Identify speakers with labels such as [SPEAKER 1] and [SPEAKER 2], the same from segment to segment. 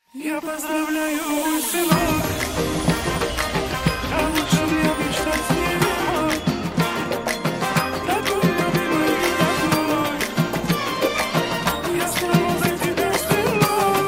[SPEAKER 1] Я поздравляю, мой сынок, а лучше мне мечтать не мог. Такой любимый и родной, я снова за тебя стрелой.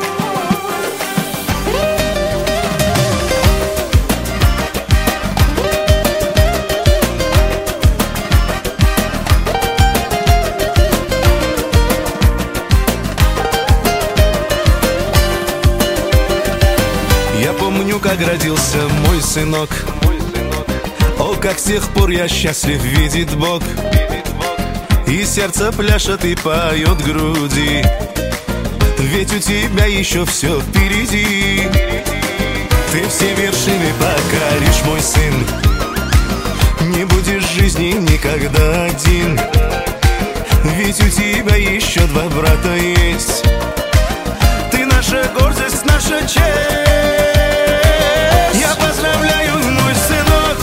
[SPEAKER 2] Я помню, как родился мой сынок. О, как с тех пор я счастлив, видит Бог. И сердце пляшет и поет в груди, ведь у тебя еще все впереди. Ты все вершины покоришь, мой сын. Не будешь в жизни никогда один, ведь у тебя еще два брата есть. Ты наша гордость, наша честь. Я поздравляю, мой сынок,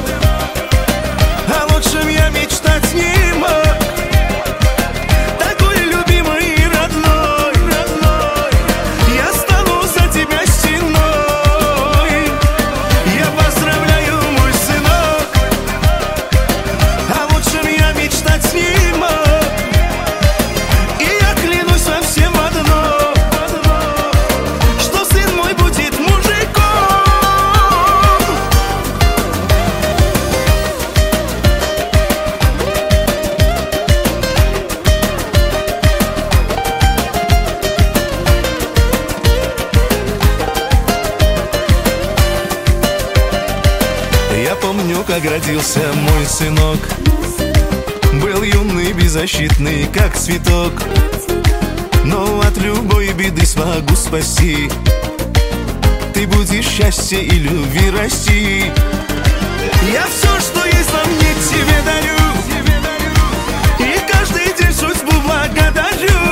[SPEAKER 2] о лучшем я мечтать не мог. Такой любимый и родной, я стану за тебя стеной. Я поздравляю, мой сынок, о лучшем я мечтать не мог. И я клянусь вам всем одно, что сын мой будет мужиком. Я помню, как родился мой сынок. Был юный, беззащитный, как цветок, но от любой беды смогу спасти. Ты будешь счастья и любви расти. Я все, что есть во мне, тебе дарю, и каждый день судьбу благодарю.